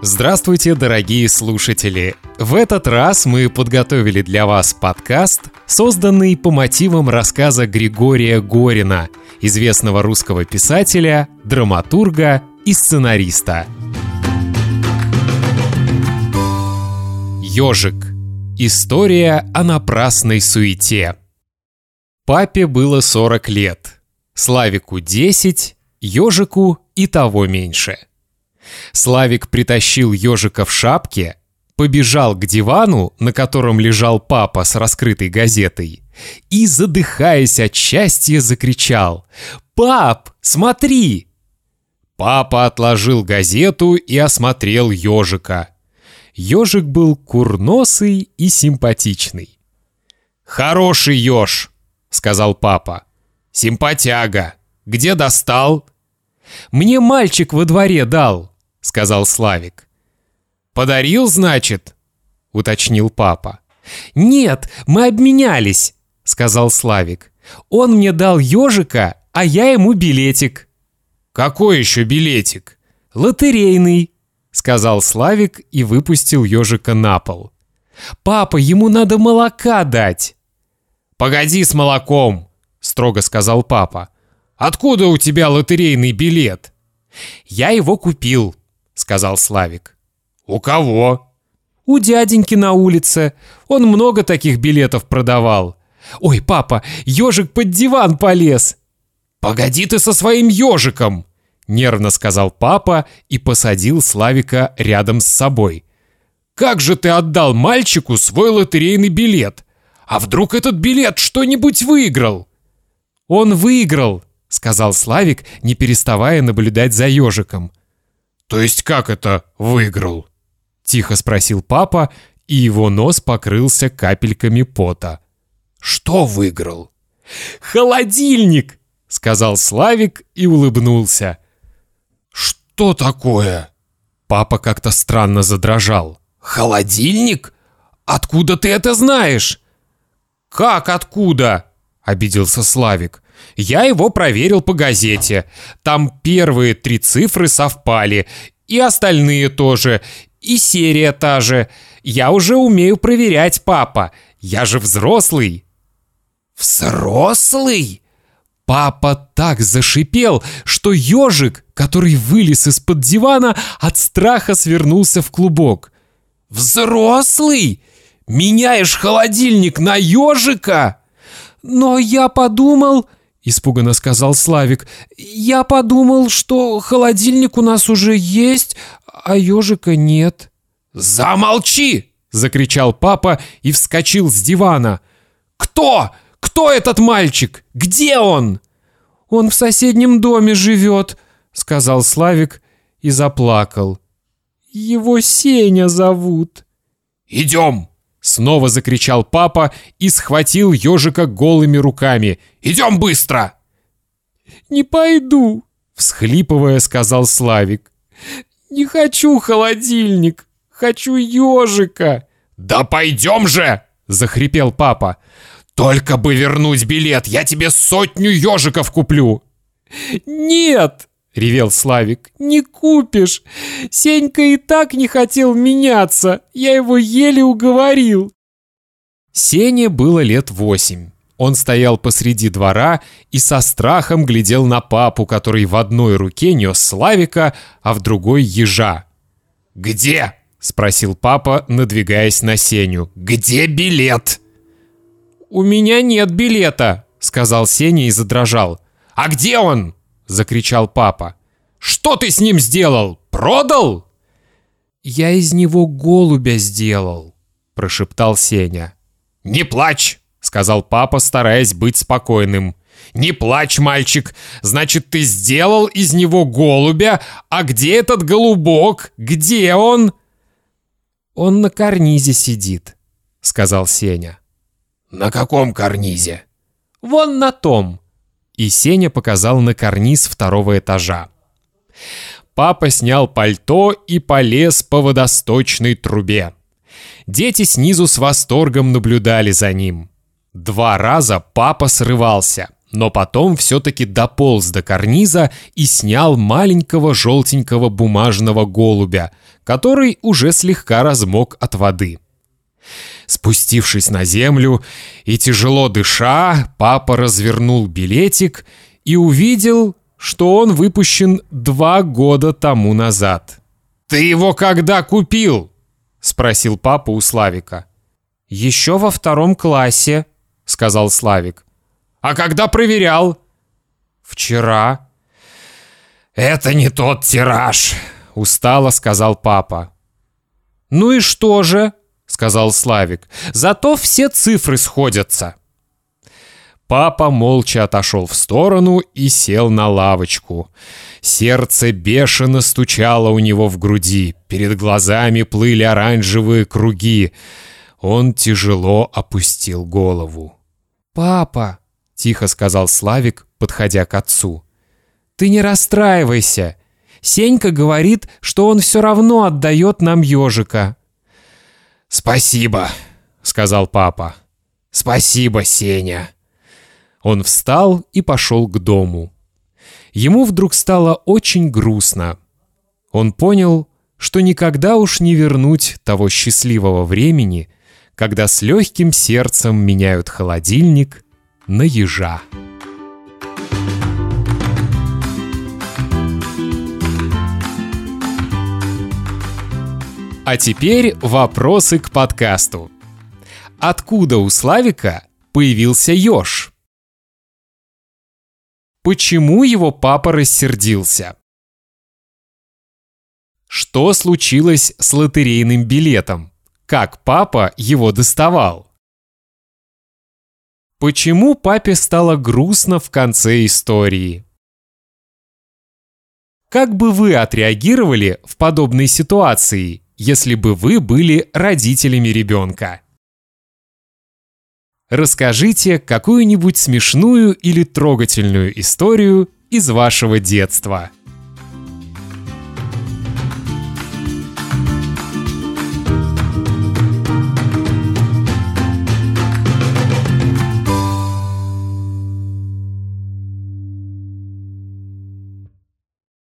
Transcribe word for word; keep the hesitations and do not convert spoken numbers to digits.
Здравствуйте, дорогие слушатели! В этот раз мы подготовили для вас подкаст, созданный по мотивам рассказа Григория Горина, известного русского писателя, драматурга и сценариста. «Ёжик. История о напрасной суете». Папе было сорок лет, Славику десять, Ёжику и того меньше. Славик притащил Ёжика в шапке, побежал к дивану, на котором лежал папа с раскрытой газетой, и, задыхаясь от счастья, закричал: «Пап, смотри!» Папа отложил газету и осмотрел Ёжика. Ёжик был курносый и симпатичный. «Хороший ёж», — сказал папа. «Симпатяга. Где достал?» «Мне мальчик во дворе дал», — сказал Славик. «Подарил, значит?» — уточнил папа. «Нет, мы обменялись», — сказал Славик. «Он мне дал ёжика, а я ему билетик». «Какой еще билетик?» «Лотерейный», — сказал Славик и выпустил ёжика на пол. «Папа, ему надо молока дать». «Погоди с молоком», — строго сказал папа. «Откуда у тебя лотерейный билет?» «Я его купил», — сказал Славик. «У кого?» «У дяденьки на улице. Он много таких билетов продавал. Ой, папа, ёжик под диван полез». «Погоди ты со своим ёжиком», — нервно сказал папа и посадил Славика рядом с собой. «Как же ты отдал мальчику свой лотерейный билет? А вдруг этот билет что-нибудь выиграл?» «Он выиграл», — сказал Славик, не переставая наблюдать за ёжиком. «То есть как это выиграл?» — тихо спросил папа, и его нос покрылся капельками пота. «Что выиграл?» «Холодильник!» — сказал Славик и улыбнулся. «Что такое?» Папа как-то странно задрожал. «Холодильник? Откуда ты это знаешь?» «Как откуда?» — обиделся Славик. «Я его проверил по газете. Там первые три цифры совпали, и остальные тоже, и серия та же. Я уже умею проверять, папа. Я же взрослый». «Взрослый?» Папа так зашипел, что ёжик, который вылез из-под дивана, от страха свернулся в клубок. «Взрослый? Меняешь холодильник на ёжика?» «Но я подумал...» — испуганно сказал Славик. «Я подумал, что холодильник у нас уже есть, а ёжика нет». «Замолчи!» — закричал папа и вскочил с дивана. «Кто? Кто этот мальчик? Где он?» «Он в соседнем доме живет», — сказал Славик и заплакал. «Его Сеня зовут». «Идем!» — снова закричал папа и схватил ёжика голыми руками. «Идем быстро!» «Не пойду», — всхлипывая, сказал Славик. «Не хочу холодильник, хочу ёжика». «Да пойдем же!» — захрипел папа. «Только бы вернуть билет, я тебе сотню ёжиков куплю». «Нет!» — ревел Славик. «Не купишь! Сенька и так не хотел меняться, я его еле уговорил». Сене было лет восемь. Он стоял посреди двора и со страхом глядел на папу, который в одной руке нес Славика, а в другой ежа. «Где?» — спросил папа, надвигаясь на Сеню. «Где билет?» «У меня нет билета», — сказал Сеня и задрожал. «А где он?» — закричал папа. «Что ты с ним сделал? Продал?» «Я из него голубя сделал», — прошептал Сеня. «Не плачь», — сказал папа, стараясь быть спокойным. «Не плачь, мальчик. Значит, ты сделал из него голубя. А где этот голубок? Где он?» «Он на карнизе сидит», — сказал Сеня. «На каком карнизе?» «Вон на том». И Сеня показал на карниз второго этажа. Папа снял пальто и полез по водосточной трубе. Дети снизу с восторгом наблюдали за ним. Два раза папа срывался, но потом все-таки дополз до карниза и снял маленького желтенького бумажного голубя, который уже слегка размок от воды. Спустившись на землю и тяжело дыша, папа развернул билетик и увидел, что он выпущен два года тому назад. «Ты его когда купил?» — спросил папа у Славика. «Еще во втором классе», — сказал Славик. «А когда проверял?» «Вчера». «Это не тот тираж», — устало сказал папа. «Ну и что же?» — сказал Славик. «Зато все цифры сходятся». Папа молча отошел в сторону и сел на лавочку. Сердце бешено стучало у него в груди, перед глазами плыли оранжевые круги. Он тяжело опустил голову. «Папа», — тихо сказал Славик, подходя к отцу, — «ты не расстраивайся. Сенька говорит, что он все равно отдает нам ежика». «Спасибо», — сказал папа. «Спасибо, Сеня». Он встал и пошел к дому. Ему вдруг стало очень грустно. Он понял, что никогда уж не вернуть того счастливого времени, когда с легким сердцем меняют холодильник на ежа. А теперь вопросы к подкасту. Откуда у Славика появился еж? Почему его папа рассердился? Что случилось с лотерейным билетом? Как папа его доставал? Почему папе стало грустно в конце истории? Как бы вы отреагировали в подобной ситуации, если бы вы были родителями ребенка? Расскажите какую-нибудь смешную или трогательную историю из вашего детства.